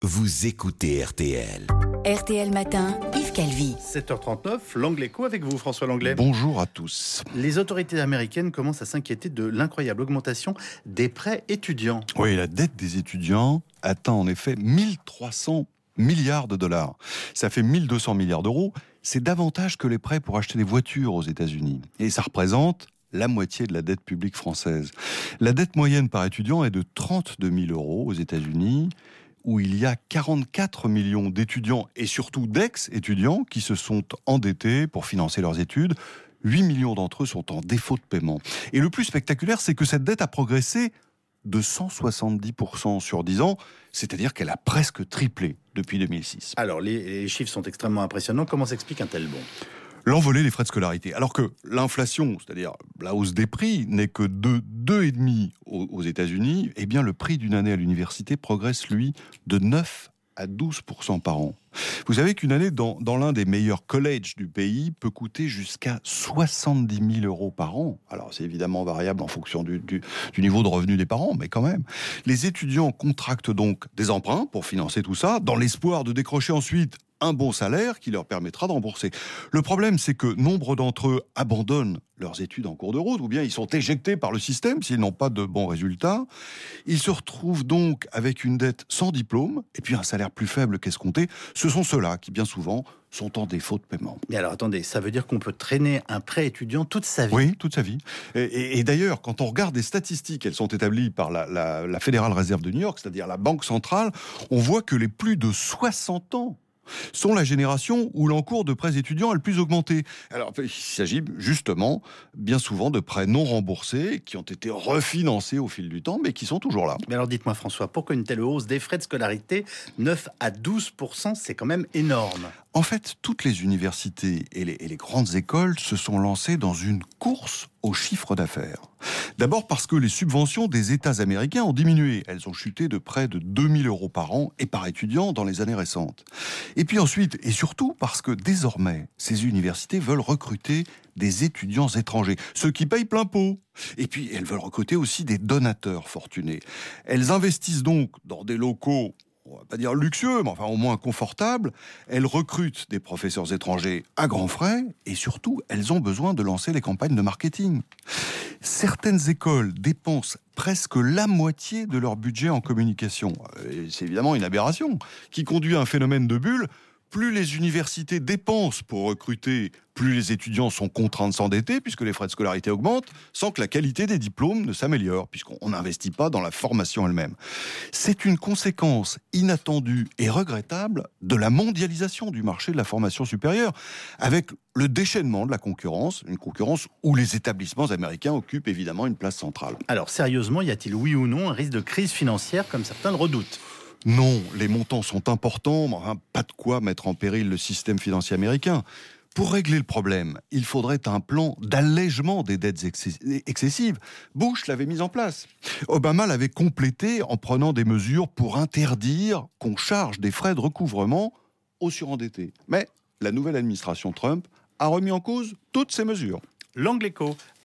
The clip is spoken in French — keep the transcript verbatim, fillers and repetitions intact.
Vous écoutez R T L. R T L Matin, Yves Calvi. sept heures trente-neuf, l'Anglais Co avec vous, François Langlais. Bonjour à tous. Les autorités américaines commencent à s'inquiéter de l'incroyable augmentation des prêts étudiants. Oui, la dette des étudiants atteint en effet mille trois cents milliards de dollars. Ça fait mille deux cents milliards d'euros. C'est davantage que les prêts pour acheter des voitures aux États-Unis. Et ça représente la moitié de la dette publique française. La dette moyenne par étudiant est de trente-deux mille euros aux États-Unis, où il y a quarante-quatre millions d'étudiants et surtout d'ex-étudiants qui se sont endettés pour financer leurs études. huit millions d'entre eux sont en défaut de paiement. Et le plus spectaculaire, c'est que cette dette a progressé de cent soixante-dix pour cent sur dix ans, c'est-à-dire qu'elle a presque triplé depuis deux mille six. Alors, les, les chiffres sont extrêmement impressionnants. Comment s'explique un tel bond ? L'envolée des frais de scolarité. Alors que l'inflation, c'est-à-dire la hausse des prix, n'est que de deux virgule cinq aux, aux États-Unis, eh bien le prix d'une année à l'université progresse, lui, de neuf à douze pour cent par an. Vous savez qu'une année dans, dans l'un des meilleurs collèges du pays peut coûter jusqu'à soixante-dix mille euros par an. Alors c'est évidemment variable en fonction du, du, du niveau de revenu des parents, mais quand même. Les étudiants contractent donc des emprunts pour financer tout ça, dans l'espoir de décrocher ensuite un bon salaire qui leur permettra de rembourser. Le problème, c'est que nombre d'entre eux abandonnent leurs études en cours de route, ou bien ils sont éjectés par le système s'ils n'ont pas de bons résultats. Ils se retrouvent donc avec une dette sans diplôme, et puis un salaire plus faible qu'escompté. Ce sont ceux-là qui, bien souvent, sont en défaut de paiement. Mais alors, attendez, ça veut dire qu'on peut traîner un prêt étudiant toute sa vie ? Oui, toute sa vie. Et, et, et d'ailleurs, quand on regarde des statistiques, elles sont établies par la, la, la Federal Reserve de New York, c'est-à-dire la Banque centrale, on voit que les plus de soixante ans sont la génération où l'encours de prêts étudiants a le plus augmenté. Alors, il s'agit justement, bien souvent, de prêts non remboursés qui ont été refinancés au fil du temps, mais qui sont toujours là. Mais alors, dites-moi, François, pourquoi une telle hausse des frais de scolarité, neuf à douze pour cent, c'est quand même énorme. En fait, toutes les universités et les, et les grandes écoles se sont lancées dans une course au chiffre d'affaires. D'abord parce que les subventions des États américains ont diminué. Elles ont chuté de près de deux mille euros par an et par étudiant dans les années récentes. Et puis ensuite, et surtout parce que désormais, ces universités veulent recruter des étudiants étrangers, ceux qui payent plein pot. Et puis, elles veulent recruter aussi des donateurs fortunés. Elles investissent donc dans des locaux, on va pas dire luxueux, mais enfin au moins confortables. Elles recrutent des professeurs étrangers à grands frais et surtout, elles ont besoin de lancer les campagnes de marketing. Certaines écoles dépensent presque la moitié de leur budget en communication. Et c'est évidemment une aberration qui conduit à un phénomène de bulle. Plus les universités dépensent pour recruter, plus les étudiants sont contraints de s'endetter, puisque les frais de scolarité augmentent, sans que la qualité des diplômes ne s'améliore, puisqu'on n'investit pas dans la formation elle-même. C'est une conséquence inattendue et regrettable de la mondialisation du marché de la formation supérieure, avec le déchaînement de la concurrence, une concurrence où les établissements américains occupent évidemment une place centrale. Alors, sérieusement, y a-t-il oui ou non un risque de crise financière, comme certains le redoutent ? Non, les montants sont importants, mais enfin, pas de quoi mettre en péril le système financier américain. Pour régler le problème, il faudrait un plan d'allègement des dettes excessives. Bush l'avait mis en place. Obama l'avait complété en prenant des mesures pour interdire qu'on charge des frais de recouvrement aux surendettés. Mais la nouvelle administration Trump a remis en cause toutes ces mesures. L'Anglais Co